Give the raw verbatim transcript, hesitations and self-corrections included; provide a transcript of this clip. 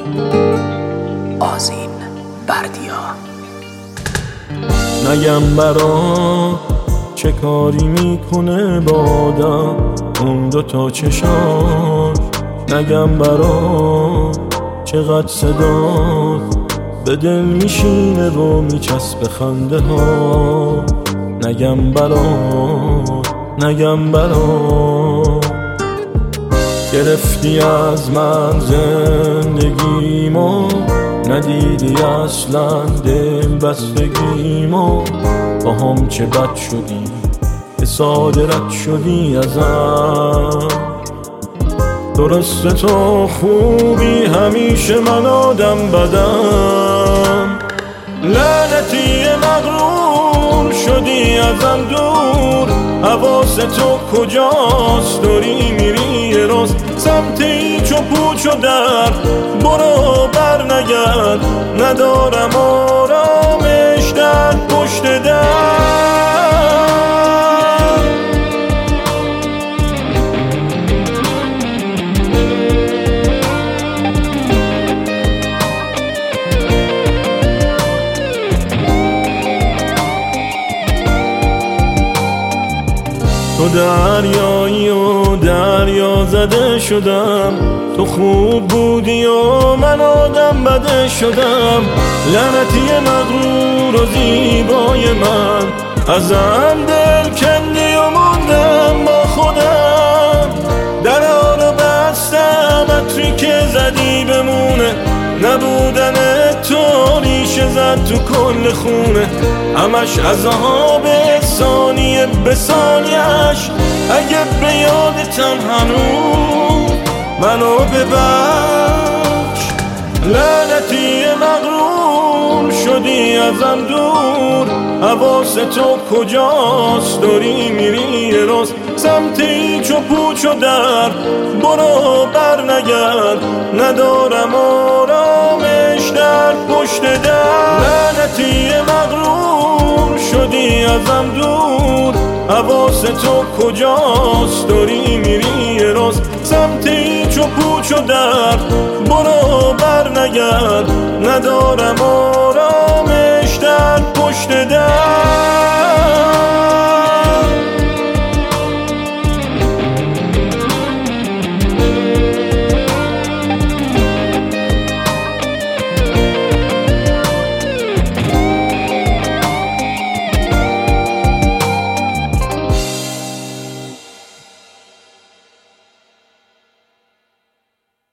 آذین بردیا. نگم برا چه کاری میکنه با آدم اون دوتا چشاش، نگم برا چقدر صدات به دل میشینه و میچسبه خنده ها، نگم برا نگم برا گرفتی از من زندگیمو، ندیدی اصلا دل بستگیمو، با هم چه بد شدی که ساده رد شدی ازم. درسته تو خوبی همیشه من آدم بدم، لعنتی مغرور شدی ازم دور، حواس تو کجاست داری میری یه روز سمت هیچ و پوچ و در، برو بر نگرد ندارم آرامش در پشت در. تو دریایی و دریا زده شدم، تو خوب بودی و من آدم بده شدم، لعنتی مغرور و زیبای من، ازم دل کندی و موندم با خودم، درها رو بستم عطری که زدی بمونه، نبودن تو ریشه زد تو کل خونه، همش عذاب ثانیه به ثانیه‌اش، اگه به یادتم هنوز منو ببخش، لعنتی مغرور شدی ازم دور، حواس تو کجاست داری میری یه روز سمت هیچ و پوچ و در، برو بر نگرد ندارم آرامش در پشت در. لعنتی مغرور شدی ازم دور، حواس تو کجاست داری میری یه روز سمت هیچ و پوچ و در، برو بر نگرد ندارم آرامش در پشت در.